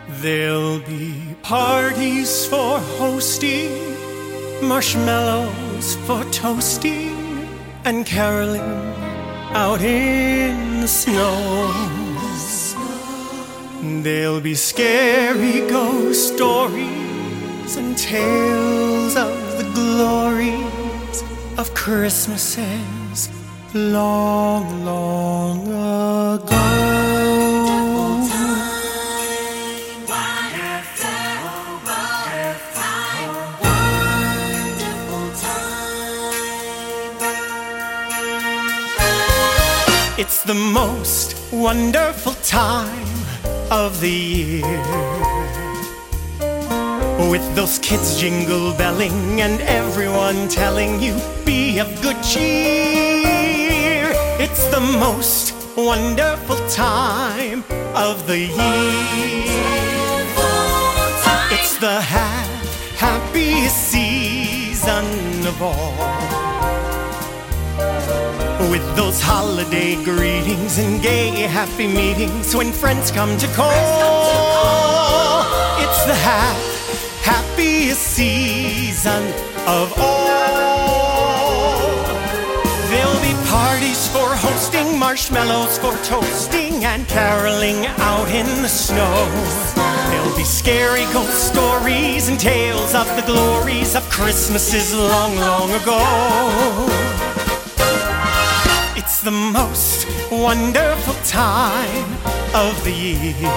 There'll be parties for hosting, marshmallows for toasting, and caroling out in the snow. There'll be scary ghost stories and tales of the glories of Christmases long, long ago. It's the most wonderful time of the year, with those kids jingle belling and everyone telling you be of good cheer. It's the most wonderful time of the year. It's the happiest season of all, with those holiday greetings and gay happy meetings when friends come to call. It's the happiest season of all. There'll be parties for hosting, marshmallows for toasting, and caroling out in the snow. There'll be scary ghost stories and tales of the glories of Christmases long, long ago. It's the most wonderful time of the year.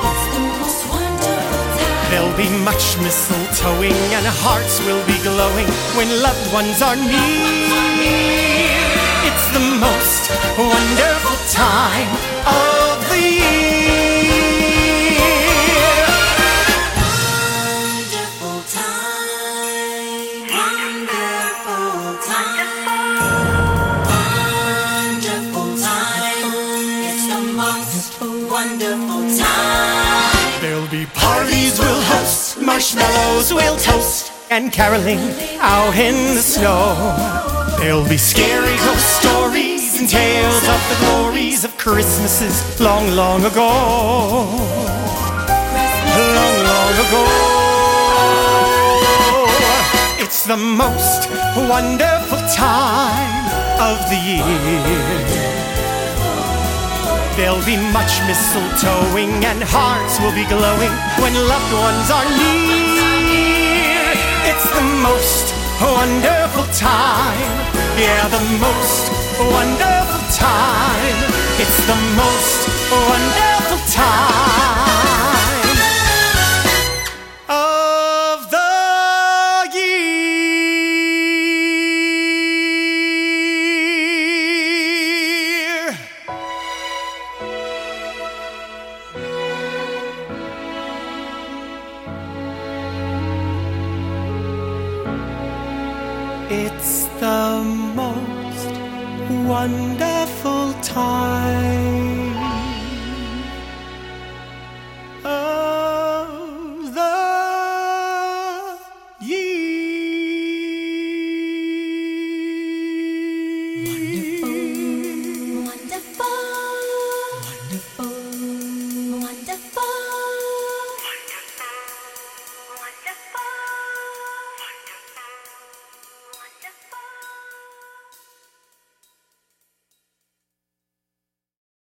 There'll be much mistletoeing and hearts will be glowing when loved ones are near. It's the most wonderful time of the year. Wonderful time, wonderful time. Wonderful time. There'll be parties we'll host, marshmallows we'll toast, and caroling out in the snow. There'll be scary ghost stories and tales of the glories of Christmases long, long ago. Long, long ago. It's the most wonderful time of the year. There'll be much mistletoeing and hearts will be glowing when loved ones are near. It's the most wonderful time. Yeah, the most wonderful time. It's the most wonderful time of the year. It's the most wonderful